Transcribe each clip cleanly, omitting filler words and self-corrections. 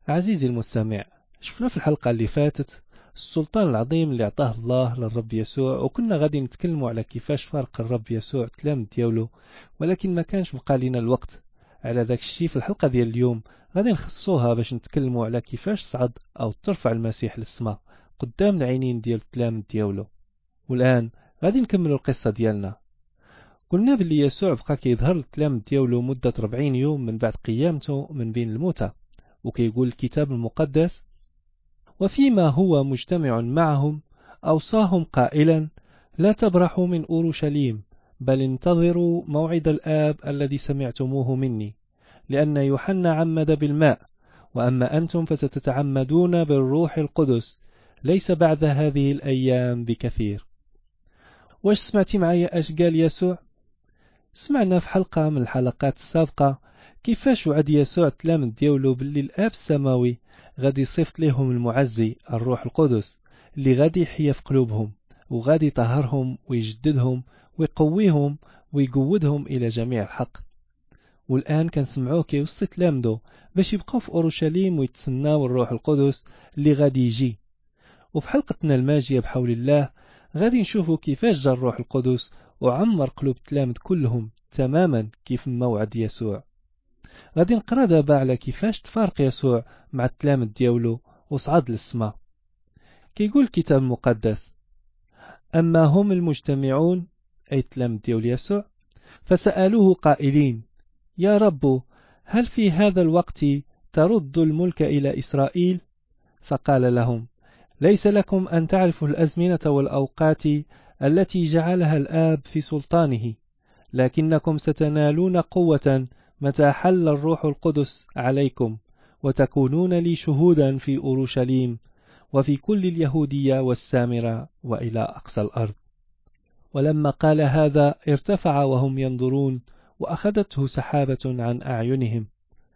عزيزي المستمع، شفنا في الحلقة اللي فاتت السلطان العظيم اللي عطاه الله للرب يسوع، وكنا غادي نتكلموا على كيفاش فارق الرب يسوع التلاميذ ديالو، ولكن ما كانش بقى لنا الوقت على داك الشيء. في الحلقة ديال اليوم غادي نخصوها باش نتكلموا على كيفاش صعد أو ترفع المسيح للسماء قدام العينين ديال التلاميذ ديالو. والآن غادي نكملوا القصة ديالنا. قلنا باللي يسوع بقى كيظهر للتلاميذ ديالو مدة 40 يوم من بعد قيامته من بين الموتى، وكيقول الكتاب المقدس: وفيما هو مجتمع معهم أوصاهم قائلا: لا تبرحوا من أورشليم، بل انتظروا موعد الآب الذي سمعتموه مني، لأن يوحنا عمد بالماء، وأما أنتم فستتعمدون بالروح القدس ليس بعد هذه الأيام بكثير. واش سمعتي معايا اش قال يسوع؟ سمعنا في حلقة من الحلقات السابقة كيفاش وعد يسوع التلاميذ ديالو باللي الآب السماوي غادي يصيفط لهم المعزي الروح القدس اللي غادي يحيا في قلوبهم، وغادي يطهرهم ويجددهم ويقويهم ويقودهم إلى جميع الحق. والآن كنسمعوه كيوصي تلامذو باش يبقاو في أورشليم ويتسناو الروح القدس اللي غادي يجي. وفي حلقتنا الماجية بحول الله غادي نشوفوا كيفاش جا الروح القدس وعمر قلوب التلامذ كلهم تماما كيف ما وعد يسوع. غادي نقرا دابا على كيفاش تفارق يسوع مع التلامذ ديالو وصعد للسماء. كيقول الكتاب المقدس: أما هم المجتمعون، أي التلامذ ديال يسوع، فسألوه قائلين: يا رب، هل في هذا الوقت ترد الملك إلى إسرائيل؟ فقال لهم: ليس لكم أن تعرفوا الأزمنة والأوقات التي جعلها الآب في سلطانه، لكنكم ستنالون قوة متى حل الروح القدس عليكم، وتكونون لي شهودا في أورشليم وفي كل اليهودية والسامرة وإلى أقصى الأرض. ولما قال هذا ارتفع وهم ينظرون، وأخذته سحابة عن أعينهم.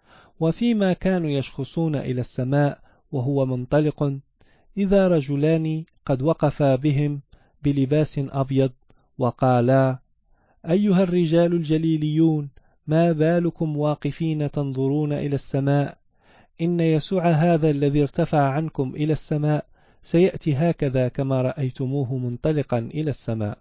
وفيما كانوا يشخصون إلى السماء وهو منطلق، إذا رجلان قد وقفا بهم بلباس أبيض، وقالا: أيها الرجال الجليليون، ما بالكم واقفين تنظرون إلى السماء؟ إن يسوع هذا الذي ارتفع عنكم إلى السماء سيأتي هكذا كما رأيتموه منطلقا إلى السماء.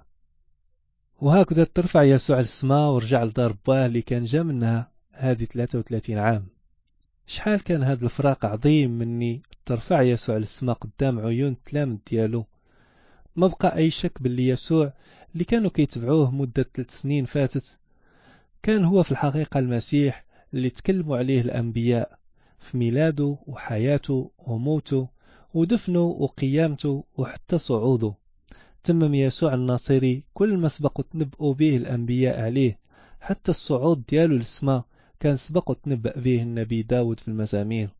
وهكذا ترفع يسوع للسماء ورجع لدار باه اللي كان جا منها هذه 33 عام. شحال كان هذا الفراق عظيم مني ترفع يسوع للسماء قدام عيون التلامذ ديالو. ما بقى أي شك باللي يسوع اللي كانوا كيتبعوه مدة 3 سنين فاتت كان هو في الحقيقة المسيح اللي تكلموا عليه الأنبياء في ميلاده وحياته وموته ودفنه وقيامته وحتى صعوده. تمم يسوع الناصري كل ما سبق تنبؤوا به الأنبياء عليه، حتى الصعود ديالو للسماء كان سبق تنبأ به النبي داود في المزامير.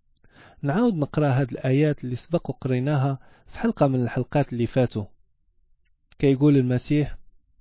نعاود نقرأ هذه الآيات اللي سبق قريناها في حلقة من الحلقات اللي فاتوا. كيقول المسيح: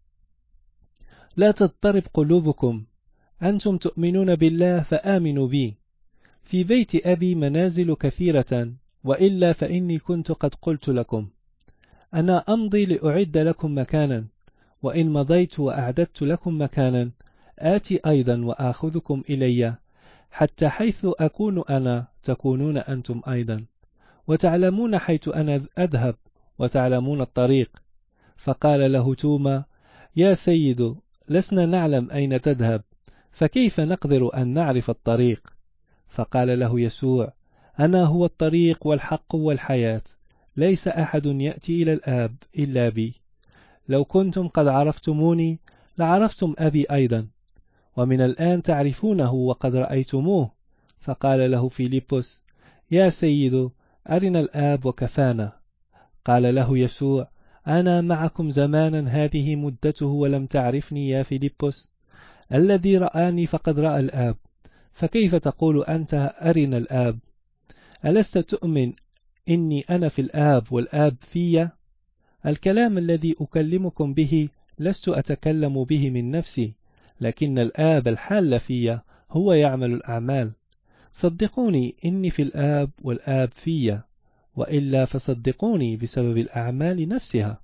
لا تضطرب قلوبكم، أنتم تؤمنون بالله فآمنوا بي، في بيت أبي منازل كثيرة، وإلا فإني كنت قد قلت لكم. أنا أمضي لأعد لكم مكانا، وإن مضيت وأعددت لكم مكانا آتي أيضا وآخذكم إلي، حتى حيث أكون أنا تكونون أنتم أيضا، وتعلمون حيث أنا أذهب وتعلمون الطريق. فقال له توما: يا سيد، لسنا نعلم أين تذهب، فكيف نقدر أن نعرف الطريق؟ فقال له يسوع: أنا هو الطريق والحق والحياة، ليس أحد يأتي إلى الآب إلا بي. لو كنتم قد عرفتموني لعرفتم أبي أيضا، ومن الآن تعرفونه وقد رأيتموه. فقال له فيلبس: يا سيد، أرنا الآب وكفانا. قال له يسوع: أنا معكم زمانا هذه مدته ولم تعرفني يا فيلبس؟ الذي رآني فقد رأى الآب، فكيف تقول أنت أرنا الآب؟ ألست تؤمن إني أنا في الآب والآب في؟ الكلام الذي أكلمكم به لست أتكلم به من نفسي، لكن الآب الحال في هو يعمل الأعمال. صدقوني إني في الآب والآب في، وإلا فصدقوني بسبب الأعمال نفسها.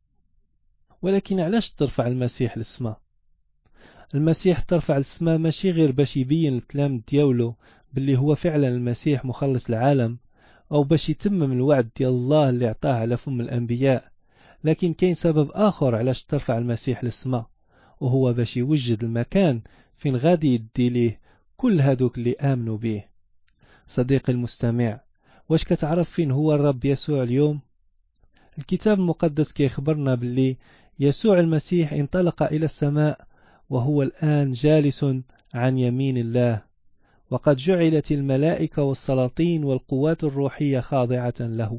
ولكن علاش ترفع المسيح للسماء؟ المسيح ترفع للسماء ماشي غير باش يبين التلاميذ ديالو باللي هو فعلا المسيح مخلص العالم، أو باش يتمم الوعد ديال الله اللي عطاه على فم الأنبياء. لكن كاين سبب آخر علاش ترفع المسيح للسماء، وهو باش يوجد المكان فين غادي يدي ليه كل هادوك اللي آمنوا به. صديقي المستمع، واش كتعرف فين هو الرب يسوع اليوم؟ الكتاب المقدس كيخبرنا باللي يسوع المسيح انطلق إلى السماء، وهو الآن جالس عن يمين الله، وقد جعلت الملائكة والسلاطين والقوات الروحية خاضعة له.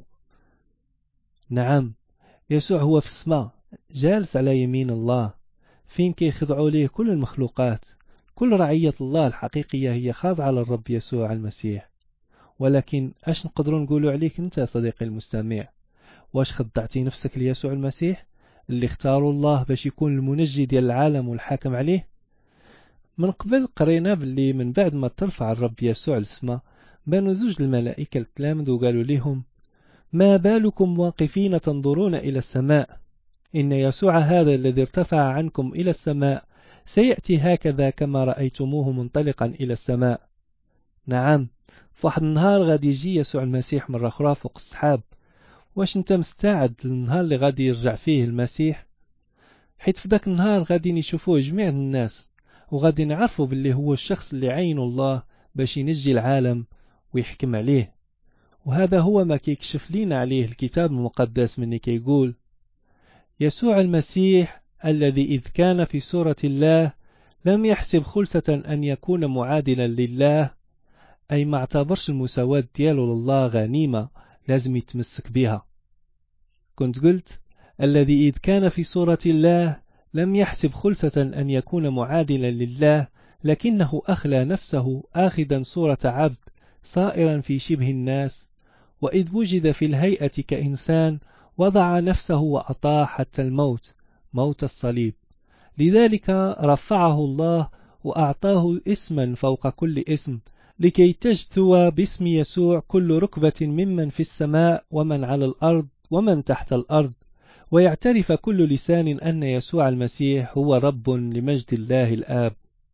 نعم، يسوع هو في السماء جالس على يمين الله، فين كيخضعوا ليه كل المخلوقات. كل رعية الله الحقيقية هي خاضعة للرب يسوع المسيح. ولكن اش نقدروا نقولوا عليك انت يا صديقي المستمع؟ واش خضعتي نفسك ليسوع المسيح اللي اختاروا الله باش يكون المنجي ديال العالم والحاكم عليه؟ من قبل قرينا باللي من بعد ما ترفع الرب يسوع للسماء، بانوا زوج الملائكة التلامذ وقالوا لهم: ما بالكم واقفين تنظرون إلى السماء؟ إن يسوع هذا الذي ارتفع عنكم إلى السماء سيأتي هكذا كما رأيتموه منطلقا إلى السماء. نعم، فواحد النهار غادي يجي يسوع المسيح مرة أخرى فوق السحاب. واش انت مستعد للنهار اللي غادي يرجع فيه المسيح؟ حيت في ذاك النهار غادي نشوفوه جميع الناس، وغادي نعرفوا باللي هو الشخص اللي عينه الله باش ينجي العالم ويحكم عليه. وهذا هو ما كيكشف لينا عليه الكتاب المقدس من كيقول: يسوع المسيح الذي إذ كان في صورة الله لم يحسب خلسة أن يكون معادلا لله، أي ما اعتبرش المساواة ديالو لله غنيمة لازم يتمسك بها. كنت قلت الذي إذ كان في صورة الله لم يحسب خلسة أن يكون معادلا لله، لكنه أخلى نفسه آخذا صورة عبد صائرا في شبه الناس، وإذ وجد في الهيئة كإنسان وضع نفسه وأطاع حتى الموت، موت الصليب. لذلك رفعه الله وأعطاه اسما فوق كل اسم، لكي تجثو باسم يسوع كل ركبة ممن في السماء ومن على الأرض ومن تحت الأرض، ويعترف كل لسان أن يسوع المسيح هو رب لمجد الله الآب.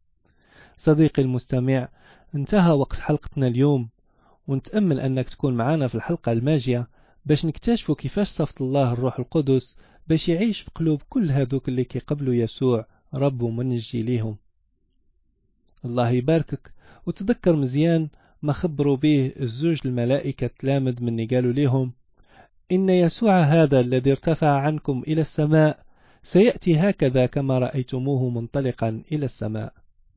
صديقي المستمع، انتهى وقت حلقتنا اليوم، ونتأمل أنك تكون معنا في الحلقة الماجية باش نكتشفوا كيفاش صفت الله الروح القدس باش يعيش في قلوب كل هذوك اللي كيقبلوا يسوع رب ومنجي ليهم. الله يباركك، وتذكر مزيان ما خبروا به الزوج الملائكة التلامذ من قالوا لهم: إن يسوع هذا الذي ارتفع عنكم إلى السماء سيأتي هكذا كما رأيتموه منطلقا إلى السماء.